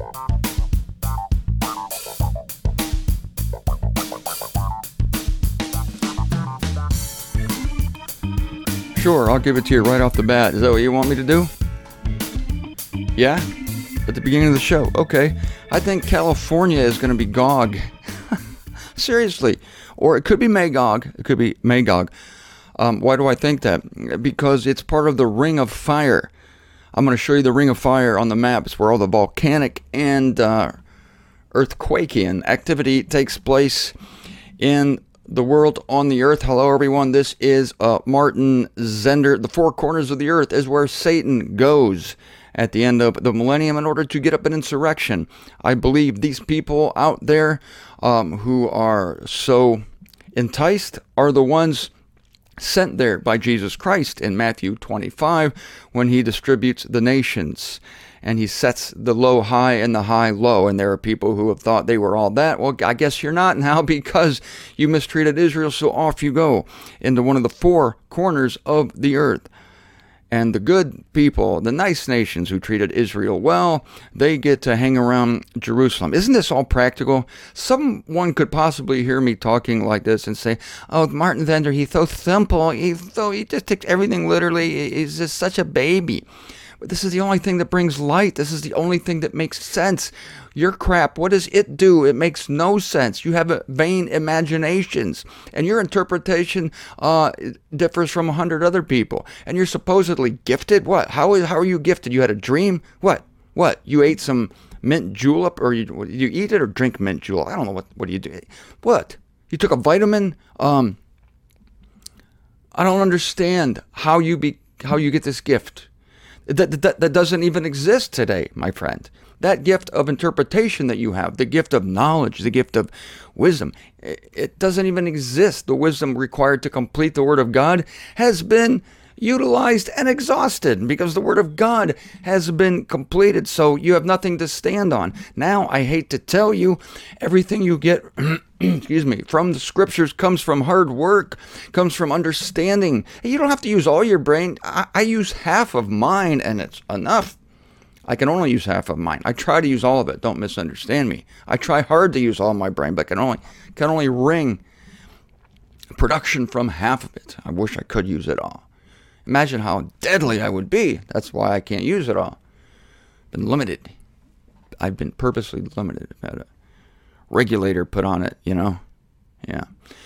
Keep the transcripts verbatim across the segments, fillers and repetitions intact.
Sure, I'll give it to you right off the bat. Is that what you want me to do? Yeah? At the beginning of the show. Okay. I think California is going to be Gog. Seriously. Or it could be Magog. It could be Magog. Um, why do I think that? Because it's part of the Ring of Fire. I'm going to show you the Ring of Fire on the map. It's where all the volcanic and uh, earthquakean activity takes place in the world on the earth. Hello, everyone. This is uh, Martin Zender. The four corners of the earth is where Satan goes at the end of the millennium in order to get up an insurrection. I believe these people out there um, who are so enticed are the ones sent there by Jesus Christ in Matthew twenty-five when he distributes the nations. And he sets the low high and the high low. And there are people who have thought they were all that. Well, I guess you're not now because you mistreated Israel. So off you go into one of the four corners of the earth. And the good people, the nice nations who treated Israel well, they get to hang around Jerusalem. Isn't this all practical? Someone could possibly hear me talking like this and say, oh, Martin Zender, he's so simple. He's so, he just takes everything literally. He's just such a baby. But this is the only thing that brings light. This is the only thing that makes sense. Your crap, what does it do? It makes no sense. You have vain imaginations. And your interpretation uh, differs from a hundred other people. And you're supposedly gifted? What? How, is, how are you gifted? You had a dream? What? What? You ate some mint julep? Or you, you eat it or drink mint julep? I don't know. What, what do you do? What? You took a vitamin? Um, I don't understand how you be how you get this gift. That, that, that doesn't even exist today, my friend. That gift of interpretation that you have, the gift of knowledge, the gift of wisdom, it, it doesn't even exist. The wisdom required to complete the Word of God has been utilized and exhausted because the Word of God has been completed, so you have nothing to stand on. Now, I hate to tell you, everything you get excuse me, from the Scriptures comes from hard work, comes from understanding. You don't have to use all your brain. I, I use half of mine, and it's enough. I can only use half of mine. I try to use all of it. Don't misunderstand me. I try hard to use all my brain, but can only can only wring production from half of it. I wish I could use it all. Imagine how deadly I would be. That's why I can't use it all. Been limited. I've been purposely limited. I've had a regulator put on it, you know? Yeah.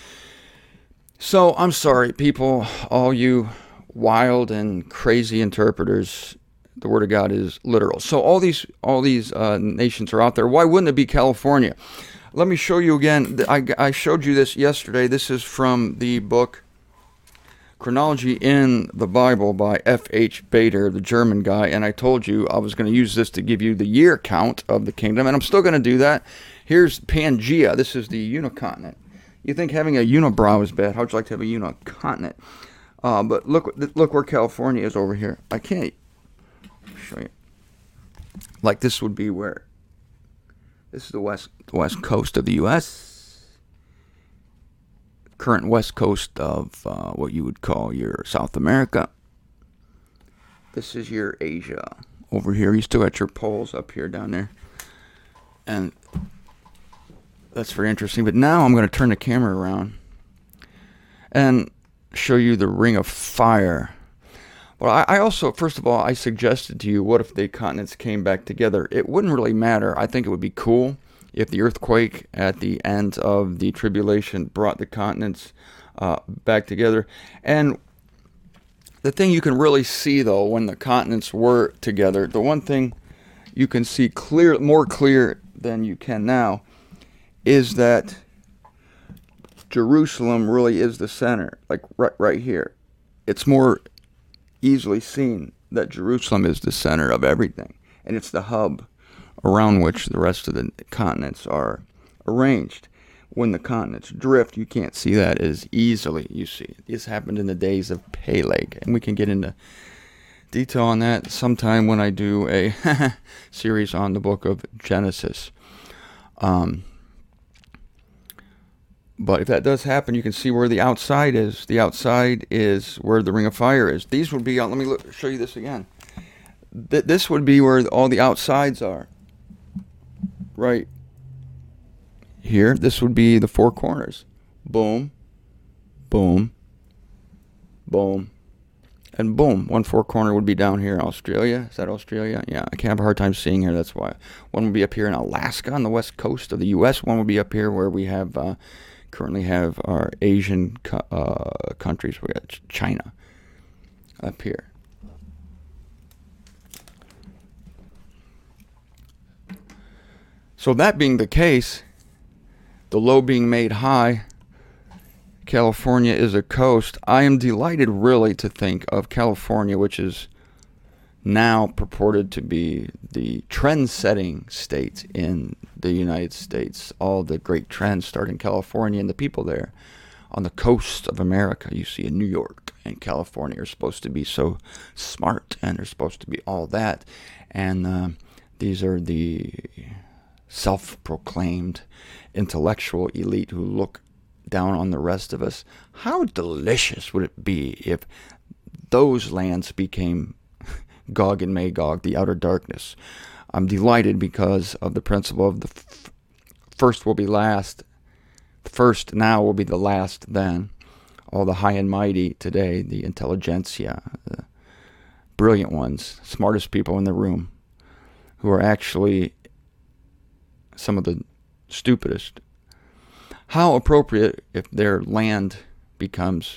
So, I'm sorry, people, all you wild and crazy interpreters. The Word of God is literal. So all these all these uh, nations are out there. Why wouldn't it be California? Let me show you again. I, I showed you this yesterday. This is from the book Chronology in the Bible by F H Bader, the German guy. And I told you I was going to use this to give you the year count of the kingdom. And I'm still going to do that. Here's Pangea. This is the unicontinent. You think having a unibrow is bad. How'd you like to have a unicontinent? Uh, but look, look where California is over here. I can't show you. Like this would be where, this is the west, the west coast of the U S Current west coast of uh, what you would call your South America. This is your Asia over here. You still got your poles up here, down there. And that's very interesting. But now I'm going to turn the camera around and show you the Ring of Fire. Well, I, I also, first of all, I suggested to you, what if the continents came back together? It wouldn't really matter. I think it would be cool if the earthquake at the end of the tribulation brought the continents uh, back together. And the thing you can really see, though, when the continents were together, the one thing you can see clear, more clear than you can now, is that Jerusalem really is the center, like right, right here. It's more easily seen that Jerusalem is the center of everything, and it's the hub around which the rest of the continents are arranged. When the continents drift, you can't see that as easily. You see, this happened in the days of Peleg, and we can get into detail on that sometime when I do a series on the book of Genesis. Um, but if that does happen, you can see where the outside is. The outside is where the Ring of Fire is. These would be, let me look, show you this again. Th- this would be where all the outsides are. right here, this would be the four corners. Boom, boom, boom, and boom. One four corner would be down here in Australia. Is that Australia? Yeah, I can have a hard time seeing here. That's why. One would be up here in Alaska on the west coast of the U S. One would be up here where we have uh, currently have our Asian co- uh, countries. We got China up here. So that being the case, the low being made high, California is a coast. I am delighted really to think of California, which is now purported to be the trend-setting state in the United States. All the great trends start in California, and the people there on the coast of America, you see in New York and California, are supposed to be so smart, and they're supposed to be all that. And uh, these are the self-proclaimed intellectual elite who look down on the rest of us. How delicious would it be if those lands became Gog and Magog, the outer darkness? I'm delighted because of the principle of the f- first will be last. The first now will be the last then. All the high and mighty today, the intelligentsia, the brilliant ones, smartest people in the room, who are actually some of the stupidest. How appropriate if their land becomes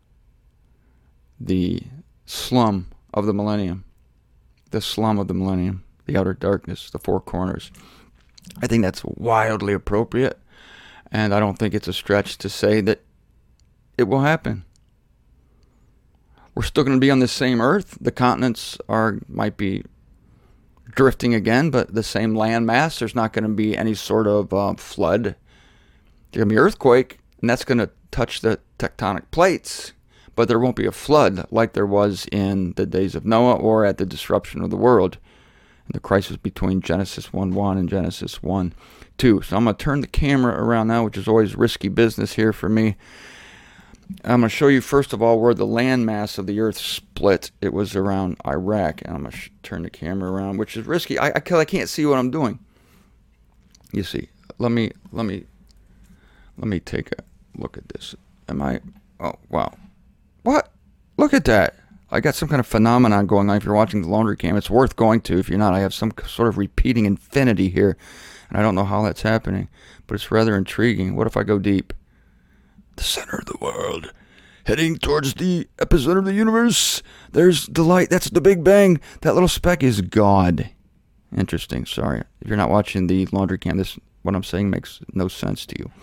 the slum of the millennium, the slum of the millennium, the outer darkness, the four corners. I think that's wildly appropriate, and I don't think it's a stretch to say that it will happen. We're still going to be on the same earth. The continents are might be drifting again, but the same land mass. There's not going to be any sort of uh, flood. There's going to be earthquake, and that's going to touch the tectonic plates, but there won't be a flood like there was in the days of Noah or at the disruption of the world, and the crisis between Genesis one one and Genesis one two. So I'm going to turn the camera around now, which is always risky business here for me. I'm going to show you, first of all, where the land mass of the earth split. It was around Iraq. And I'm going to sh- turn the camera around, which is risky. I, I, I can't see what I'm doing. You see. Let me, let me, let me take a look at this. Am I, oh, wow. What? Look at that. I got some kind of phenomenon going on. If you're watching the laundry cam, it's worth going to. If you're not, I have some sort of repeating infinity here. And I don't know how that's happening, but it's rather intriguing. What if I go deep? The center of the world, heading towards the epicenter of the universe. There's the light. That's the Big Bang. That little speck is God. Interesting. Sorry. If you're not watching the laundry cam, this, what I'm saying makes no sense to you.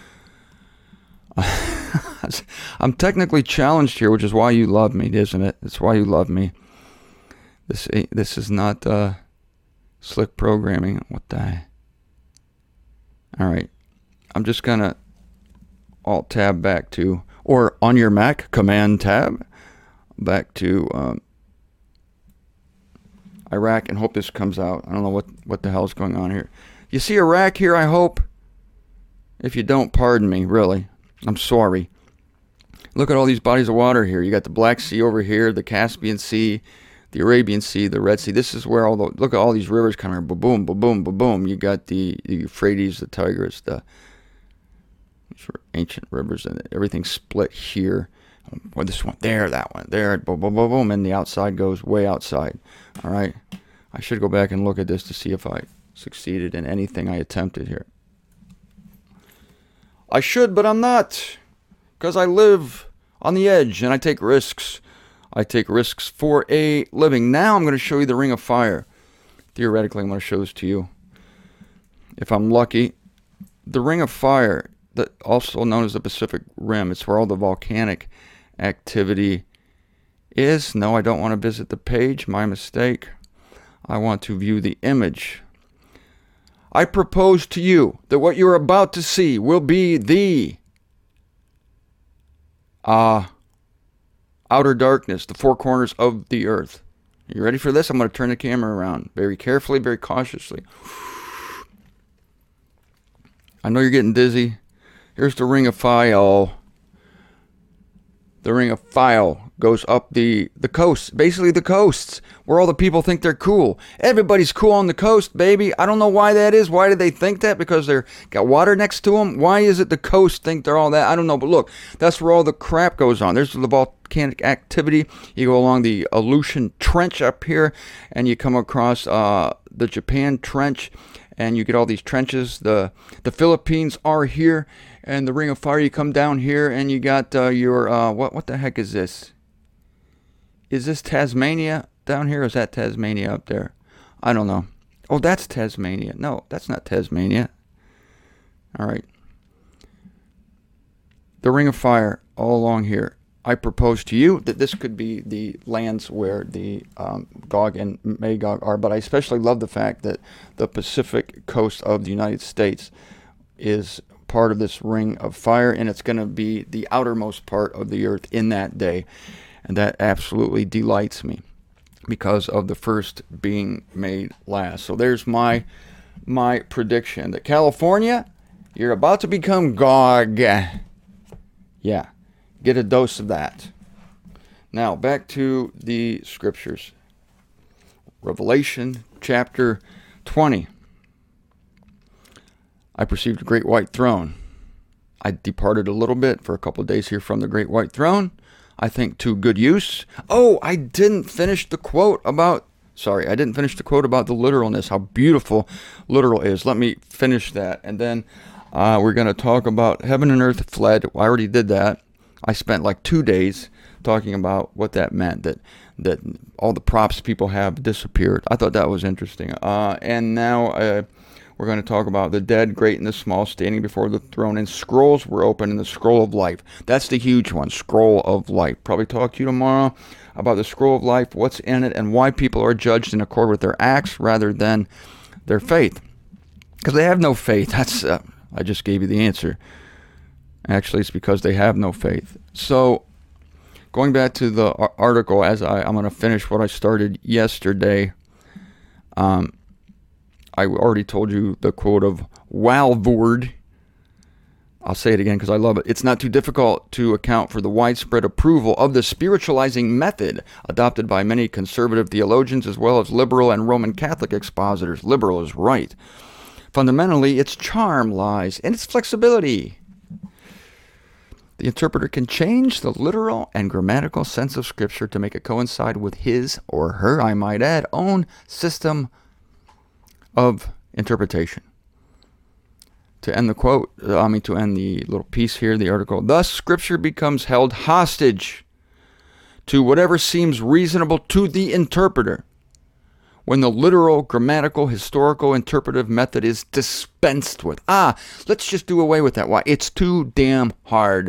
I'm technically challenged here, which is why you love me, isn't it? It's why you love me. This this is not uh, slick programming. What the? All right. I'm just going to Alt tab back to, or on your Mac, Command tab back to um, Iraq, and hope this comes out. I don't know what, what the hell is going on here. You see Iraq here, I hope? If you don't, pardon me, really. I'm sorry. Look at all these bodies of water here. You got the Black Sea over here, the Caspian Sea, the Arabian Sea, the Red Sea. This is where all the, look at all these rivers coming here. Ba-boom, ba-boom, ba-boom. You got the, the Euphrates, the Tigris, the ancient rivers, and everything split here. Well, this one there, that one there, boom, boom, boom, boom, and the outside goes way outside. All right, I should go back and look at this to see if I succeeded in anything I attempted here. I should, but I'm not, because I live on the edge and I take risks. I take risks for a living. Now I'm going to show you the Ring of Fire. Theoretically, I'm going to show this to you. If I'm lucky, the Ring of Fire, that also known as the Pacific Rim. It's where all the volcanic activity is. No, I don't want to visit the page. My mistake. I want to view the image. I propose to you that what you're about to see will be the uh, outer darkness, the four corners of the earth. Are you ready for this? I'm going to turn the camera around very carefully, very cautiously. I know you're getting dizzy. Here's the Ring of Fire. The Ring of Fire goes up the, the coast, basically the coasts, where all the people think they're cool. Everybody's cool on the coast, baby. I don't know why that is. Why do they think that? Because they're got water next to them? Why is it the coast think they're all that? I don't know. But look, that's where all the crap goes on. There's the volcanic activity. You go along the Aleutian Trench up here, and you come across uh, the Japan Trench, and you get all these trenches. The, the Philippines are here. And the Ring of Fire, you come down here, and you got uh, your, uh, what what the heck is this? Is this Tasmania down here, or is that Tasmania up there? I don't know. Oh, that's Tasmania. No, that's not Tasmania. All right. The Ring of Fire, all along here. I propose to you that this could be the lands where the um, Gog and Magog are, but I especially love the fact that the Pacific coast of the United States is part of this Ring of Fire, and it's going to be the outermost part of the earth in that day, and that absolutely delights me because of the first being made last. So there's my my prediction that California, you're about to become Gog. Yeah, get a dose of that. Now back to the scriptures. Revelation chapter twenty. I perceived a great white throne. I departed a little bit for a couple of days here from the great white throne. I think to good use. Oh, I didn't finish the quote about, sorry, I didn't finish the quote about the literalness, how beautiful literal is. Let me finish that. And then uh, we're going to talk about heaven and earth fled. I already did that. I spent like two days talking about what that meant, that that all the props people have disappeared. I thought that was interesting. Uh, and now... Uh, We're going to talk about the dead, great and the small, standing before the throne, and scrolls were open in the scroll of life. That's the huge one, scroll of life. Probably talk to you tomorrow about the scroll of life, what's in it, and why people are judged in accord with their acts rather than their faith. Because they have no faith. That's uh, I just gave you the answer. Actually, it's because they have no faith. So, going back to the article, as I, I'm going to finish what I started yesterday. Um... I already told you the quote of Walvoord. I'll say it again because I love it. It's not too difficult to account for the widespread approval of the spiritualizing method adopted by many conservative theologians as well as liberal and Roman Catholic expositors. Liberal is right. Fundamentally, its charm lies in its flexibility. The interpreter can change the literal and grammatical sense of Scripture to make it coincide with his, or her, I might add, own system of interpretation. To end the quote, I mean to end the little piece here, the article, thus Scripture becomes held hostage to whatever seems reasonable to the interpreter when the literal, grammatical, historical, interpretive method is dispensed with. Ah, let's just do away with that. Why? It's too damn hard.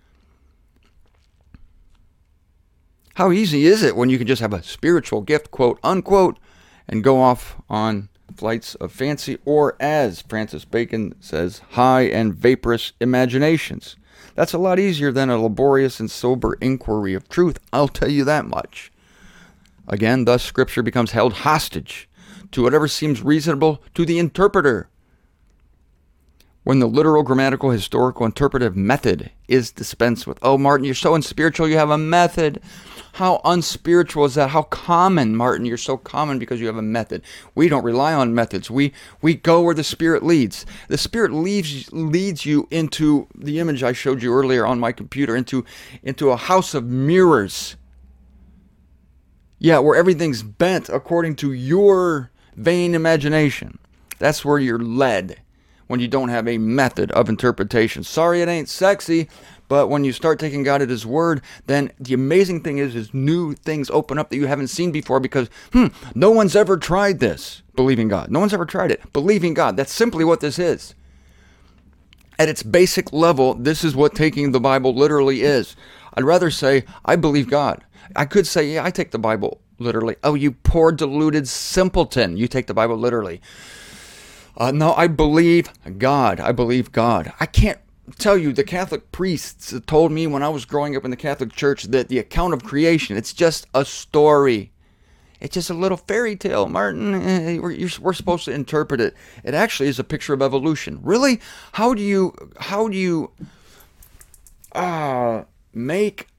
How easy is it when you can just have a spiritual gift, quote unquote, and go off on flights of fancy, or as Francis Bacon says, high and vaporous imaginations. That's a lot easier than a laborious and sober inquiry of truth, I'll tell you that much. Again, thus Scripture becomes held hostage to whatever seems reasonable to the interpreter when the literal, grammatical, historical, interpretive method is dispensed with. Oh, Martin, you're so unspiritual, you have a method. How unspiritual is that? How common, Martin, you're so common because you have a method. We don't rely on methods. We we go where the Spirit leads. The Spirit leads leads you into the image I showed you earlier on my computer, into, into a house of mirrors. Yeah, where everything's bent according to your vain imagination. That's where you're led when you don't have a method of interpretation. Sorry it ain't sexy, but when you start taking God at His word, then the amazing thing is, is new things open up that you haven't seen before because, hmm, no one's ever tried this, believing God. No one's ever tried it, believing God. That's simply what this is. At its basic level, this is what taking the Bible literally is. I'd rather say, I believe God. I could say, yeah, I take the Bible literally. Oh, you poor deluded simpleton. You take the Bible literally. Uh, no, I believe God. I believe God. I can't tell you, the Catholic priests told me when I was growing up in the Catholic Church that the account of creation, it's just a story. It's just a little fairy tale, Martin. We're, we're supposed to interpret it. It actually is a picture of evolution. Really? How do you, how do you uh, make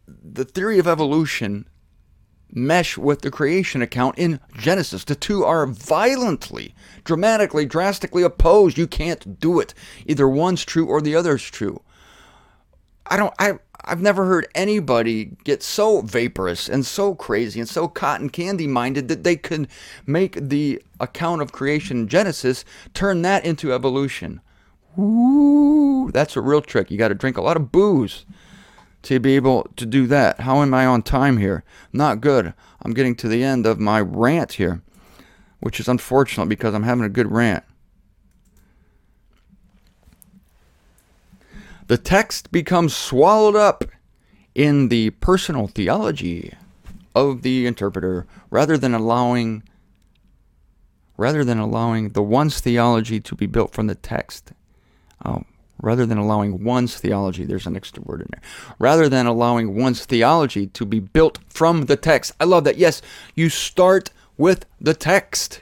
the theory of evolution mesh with the creation account in Genesis. The two are violently, dramatically, drastically opposed. You can't do it. Either one's true or the other's true. I don't, I, I've never heard anybody get so vaporous and so crazy and so cotton candy minded that they could make the account of creation in Genesis, turn that into evolution. Ooh, that's a real trick. You got to drink a lot of booze to be able to do that. How am I on time here? Not good. I'm getting to the end of my rant here, which is unfortunate because I'm having a good rant. The text becomes swallowed up in the personal theology of the interpreter rather than allowing rather than allowing the one's theology to be built from the text. Oh, rather than allowing one's theology, there's an extra word in there. Rather than allowing one's theology to be built from the text. I love that. Yes, you start with the text.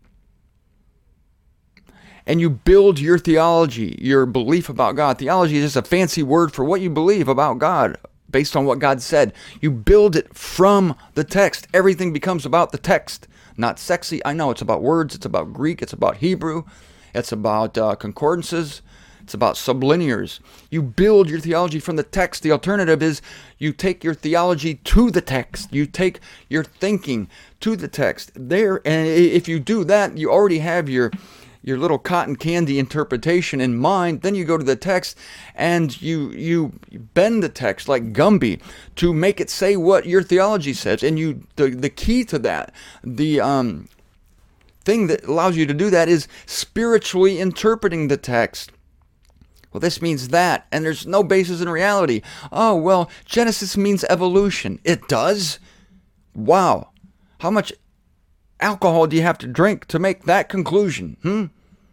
And you build your theology, your belief about God. Theology is just a fancy word for what you believe about God, based on what God said. You build it from the text. Everything becomes about the text. Not sexy. I know it's about words. It's about Greek. It's about Hebrew. It's about uh, concordances. It's about sublinears. You build your theology from the text. The alternative is you take your theology to the text. You take your thinking to the text. There, and if you do that, you already have your your little cotton candy interpretation in mind. Then you go to the text and you you bend the text like Gumby to make it say what your theology says. And you the, the key to that, the um thing that allows you to do that is spiritually interpreting the text. Well, this means that, and there's no basis in reality. Oh, well, Genesis means evolution. It does? Wow. How much alcohol do you have to drink to make that conclusion? Hmm?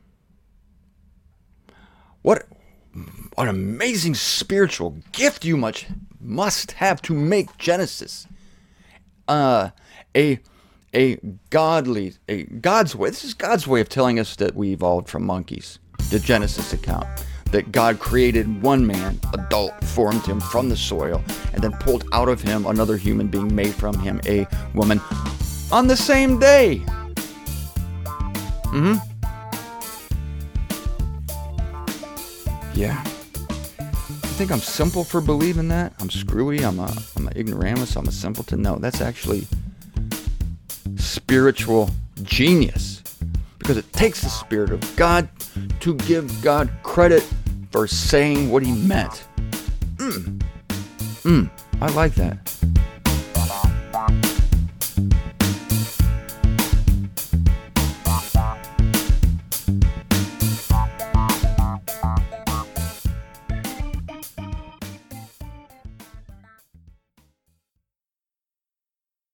What, what an amazing spiritual gift you much must have to make Genesis uh, a a godly, a God's way. This is God's way of telling us that we evolved from monkeys. The Genesis account. That God created one man, adult, formed him from the soil, and then pulled out of him another human being, made from him a woman on the same day. Mm-hmm. Yeah. You think I'm simple for believing that? I'm screwy, I'm a I'm an ignoramus, I'm a simpleton. No, that's actually spiritual genius. Because it takes the Spirit of God to give God credit for saying what he meant. Mm. Mm. I like that.